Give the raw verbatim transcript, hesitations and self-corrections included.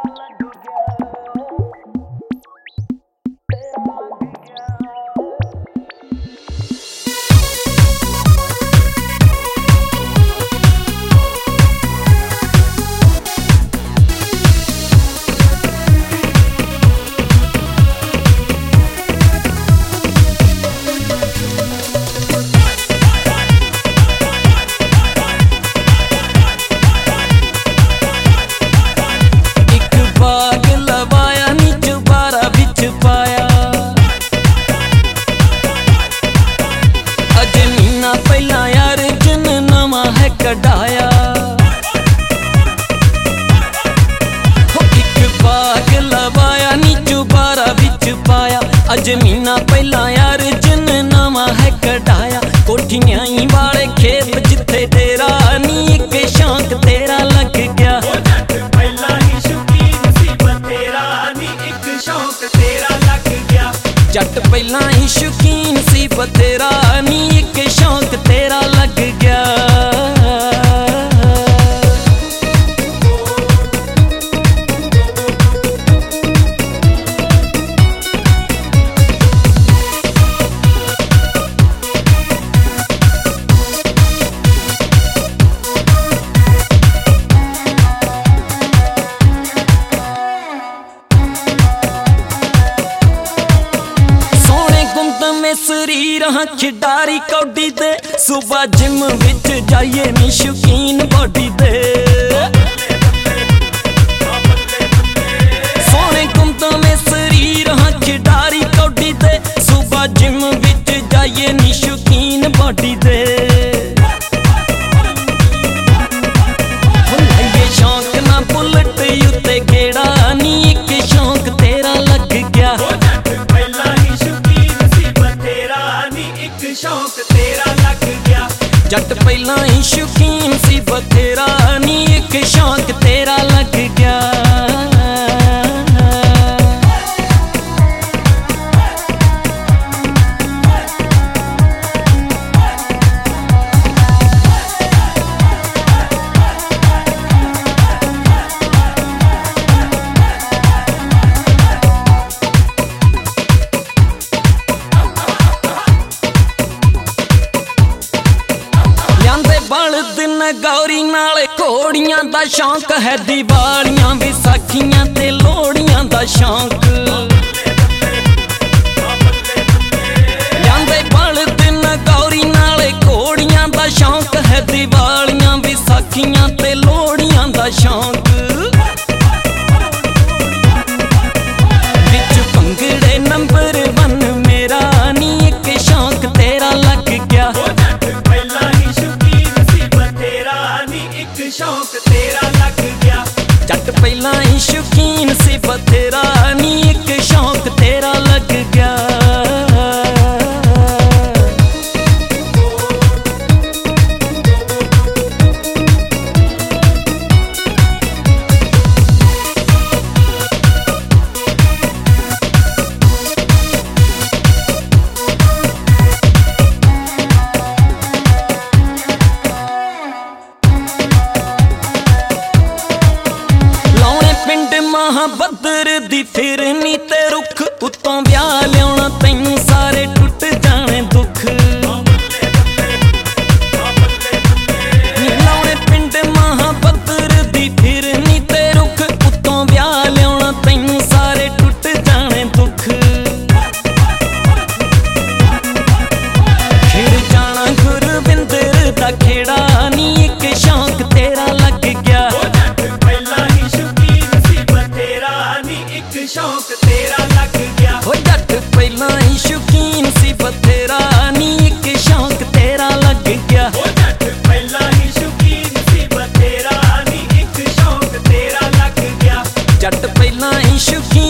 कढ़ाया एक बाग लवाया नीचू बारा बिच पाया अज महीना पहला यार जिन नवा है कढ़ाया कोठियां वाले खेत जिथे तेरा नी एक शौक तेरा लग गया पहला ही शौकीन सी बतेरा नी एक शौक तेरा लग गया जट पहला ही शौकीन सी बतेरा नी एक शौक तेरा लग गया शरीर हाँ खिडारी कौडी दे सुबह जिम विच जाइए नी शौकीन बॉडी दे सोने गुमत में शरीर हाँ खिडारी कौडी दे सुबह जिम विच जाइए नी शौकीन बॉडी दे शौक ना बुलेट उत्ते गेड़ा नी एक शौक तेरा लग गया शौक तेरा लग गया जट पहला ही शौकीन सी बतेरा नी एक शौक तेरा लग गया बलद गौरी नाले घोड़ियां दा शौक है दिवालियां विसाखियां ते लोहड़ियां दा शौक जांदे बलद गौरी नाले घोड़ियां दा शौक है दिवालियां विसाखियां ते लोहड़ियां दा शौक विच भंगड़े नंबर वन मेरा नी एक शौक तेरा लग गया शौक तेरा लग गया जट पहला ही शौकीन सी बतेरा नी एक शौक तेरा लग गया बदर दी फिरनी ते रुख उत्तों ब्याह लियाना तैनू सारे टुट जाने दुख लाउने पिंड महाबदर दी फिरनी ते रुख उत्तों ब्याह लियाना तैनू सारे टुट जाने दुख खिड़ जाना गुरविंदर दा खेड़ा नी एक शौक तेरा लग गया शौक तेरा लग गया हो जट पहला ही शौकीन सी बतेरा नी एक शौक तेरा लग गया हो जट पहला ही शौकीन सी बतेरा नी एक शौक तेरा लग गया जट पहला ही शौकीन